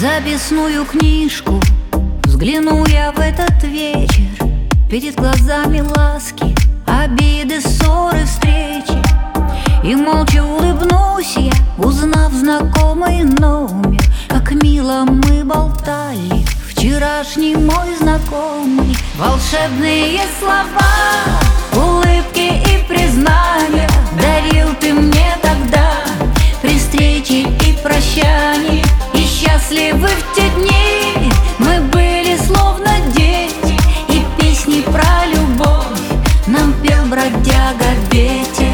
записную книжку взгляну я в этот вечер. Перед глазами ласки, обиды, ссоры, встречи. И молча улыбнусь я, узнав знакомый номер. Как мило мы болтали, вчерашний мой знакомый. Волшебные слова, улыбки и признания дарил ты мне тогда при встрече и прощании. И счастливы в те дни мы были словно дети, и песни про любовь нам пел бродяга ветер.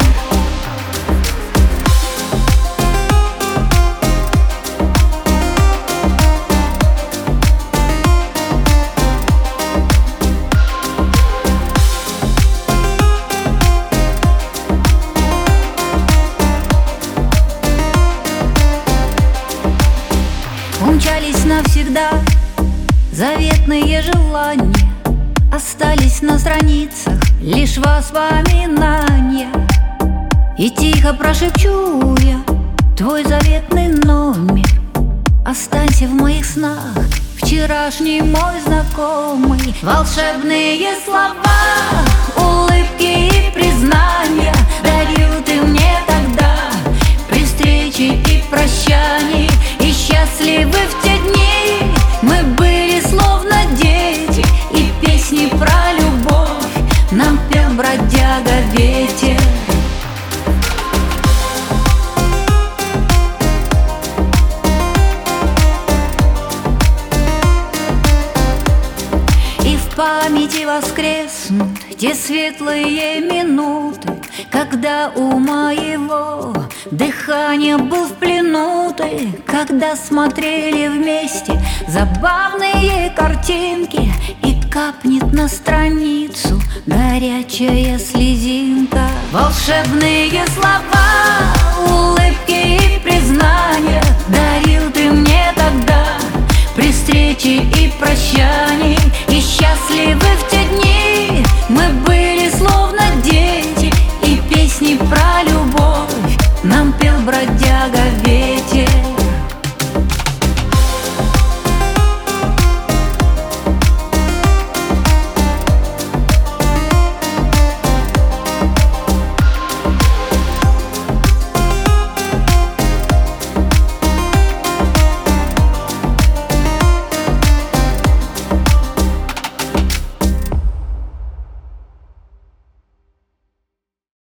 Умчались навсегда заветные желания, остались на страницах лишь воспоминания. И тихо прошепчу я твой заветный номер. Останься в моих снах, вчерашний мой знакомый. Волшебные слова, улыбки и признания дарил ты мне тогда при встрече и прощании. И счастливы в те дни мы были словно дети, и песни про любовь нам пел бродяга ветер. И в памяти воскреснут те светлые минуты, когда у моего дыхания был в плену ты, когда смотрели вместе забавные картинки, и капнет на страницу горячая слезинка. Волшебные слова, улыбки и признания дарил ты мне тогда при встрече и прощании. И счастливы в те